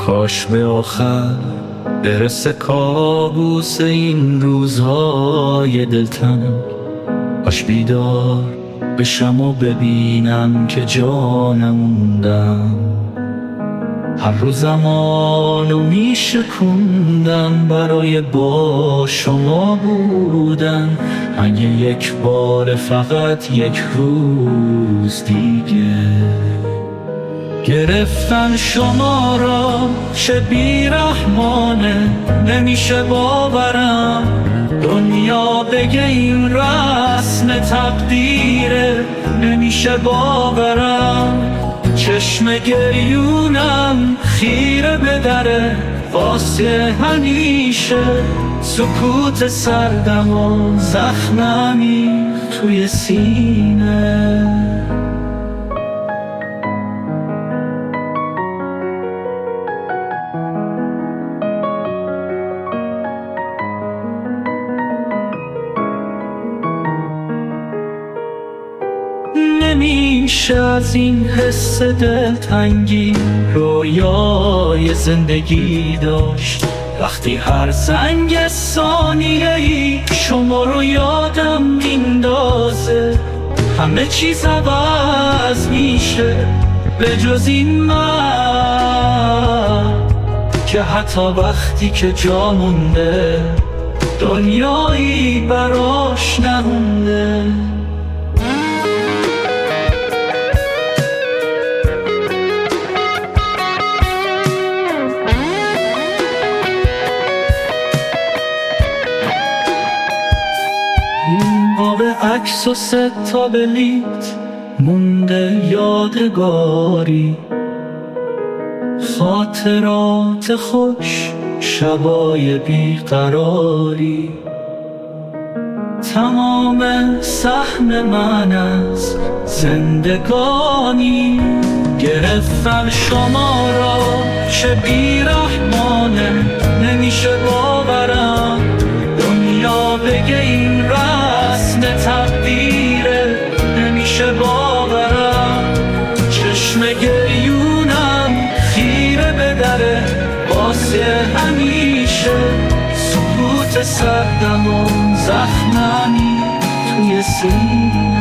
کاش به آخر برسه کابوس این روزهای دلتنگ، کاش بیدار بشم و ببینم که جا نموندم. هر روز زمانو میشکوندم برای با شما بودن، اگه یک بار فقط یک روز دیگه. گرفتن شما را چه بیرحمانه، نمیشه باورم دنیا بگه این رسم تقدیره، نمیشه باورم چشم گریونم خیره به دره، واسه همیشه سکوت سردم و زخممی توی سینه. نمیشه از این حس دلتنگی رویای زندگی داشت، وقتی هر زنگ ثانیه‌ای شما رو یادم میندازه. همه چیز عوض میشه به جز این من، که حتی وقتی که جا مونده دنیایی براش نمونده. این باب عکس و 3 تا بلیت مونده یادگاری، خاطرات خوش، شبای بیقراری. تمام سهم من از زندگانی، گرفتن شما را چه بیرحمانه، نمیشه باورم دنیا بگه این رسم تقدیره، نمیشه باورم چشم گریونم خیره به دره، واسه همیشه سکوت سردم و زخممی توی سینه.